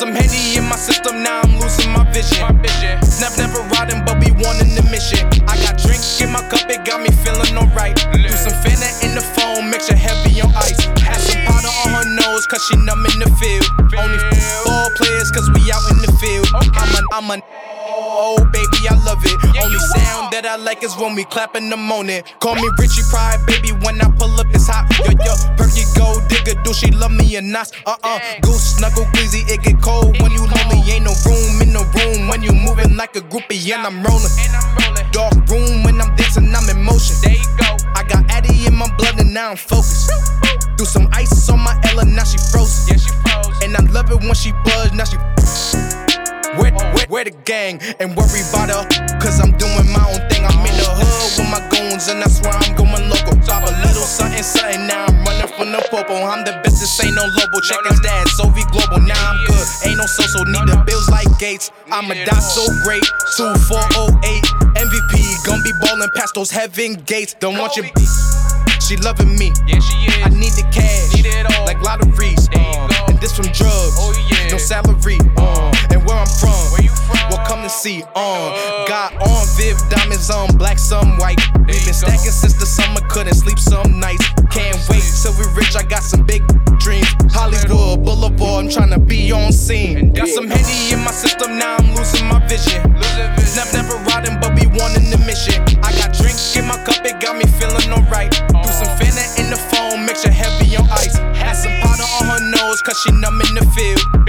some Henny in my system, now I'm losing my vision. Never riding, but we wanting the mission. I got drink in my cup, it got me feeling alright. Do some Fanta in the phone, mixture heavy on ice. Had some powder on her nose, cause she numb in the field. Only ball players, cause we out in the field. I'm an oh baby, I love it. Only sound that I like is when we clap in the morning. Call me Richie Pride, baby, when I pull up it's hot. Yo, perky gold digger, do she love me or not? Goose snuggle queasy, it get cold when you lonely. Ain't no room in the room when you moving like a groupie and I'm rolling. Dark room when I'm dancing, I'm in motion. There you go. I got Addy in my blood and now I'm focused. Do some ice on my Ella, now she frozen. Yeah, she froze. And I love it when she buzz, now she. Where the gang and worry about her, cause I'm doing my own thing. I'm in the hood with my goons and that's where I'm going local. Drop a little something, now I'm running from the popo. I'm the best, this ain't no lobo. Check his dad, Soviet Global, now I'm good. Ain't no so need the bills like Gates. I'ma die so great, 2408 MVP, gon' be ballin' past those heaven gates. Don't want your she loving me, yeah she is. I need the cash, need it all, like lotteries. And this from drugs, oh, yeah. No salary. And where I'm from, where you from? Well, come and see. Got on Viv diamonds on black, some white. We been stacking since the summer, couldn't sleep some nights. Can't wait till we rich. I got some big dreams. Hollywood Boulevard, I'm tryna be on scene. Got some Henny in my system, now I'm losing my vision. Never riding, but we wanting the mission. I got drink in my cup, it got me feeling alright. Do some Fanta in the phone, mixture heavy on ice. Had some powder on her nose, cause she numb in the field.